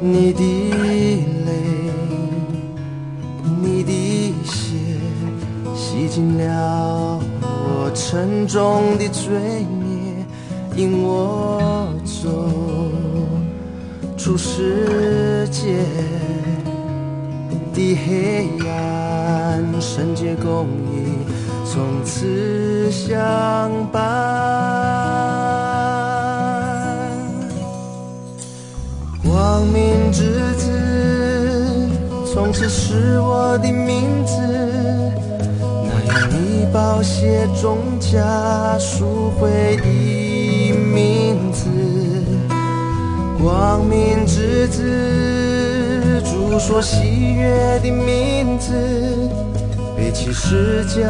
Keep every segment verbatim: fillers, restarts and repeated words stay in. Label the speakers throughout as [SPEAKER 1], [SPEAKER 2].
[SPEAKER 1] 你的泪，你的血，洗净了我沉重的罪孽，引我走出世界的黑暗，圣洁公义从此相伴。光明之子从此是我的名字，那用你宝血中加赎回的名字。光明之子，主所喜悦的名字，背起十架，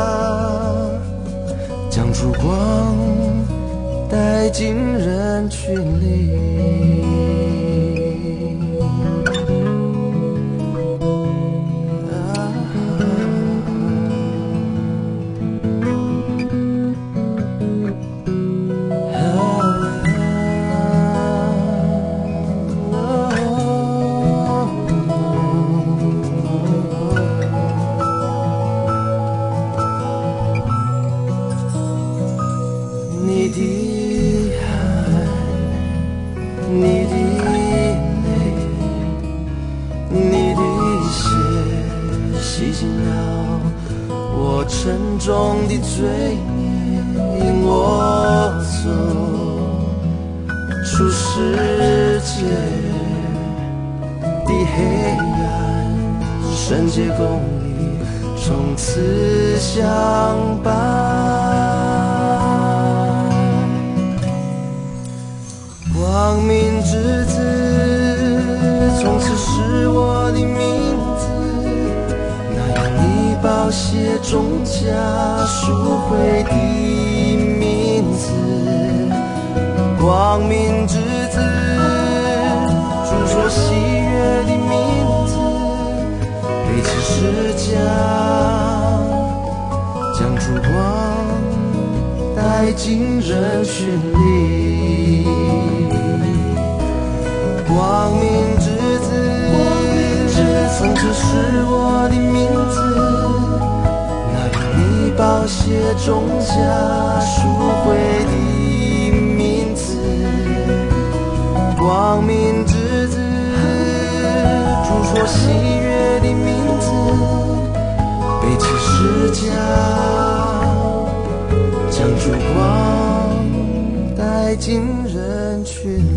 [SPEAKER 1] 将烛光带进人群里。你的爱，你的泪，你的血，洗净了我沉重的罪孽，引我走出世界的黑暗，圣洁公义从此相伴。光明之子，从此是我的名字，那用你宝血中加赎回的名字。光明之子，主所喜悦的名字，背起十架，将烛光带进人群里。光明之子，从此是我的名字，那用你宝血中加赎回的名字。光明之子，主所喜悦的名字，背起十架，将烛光带进人群。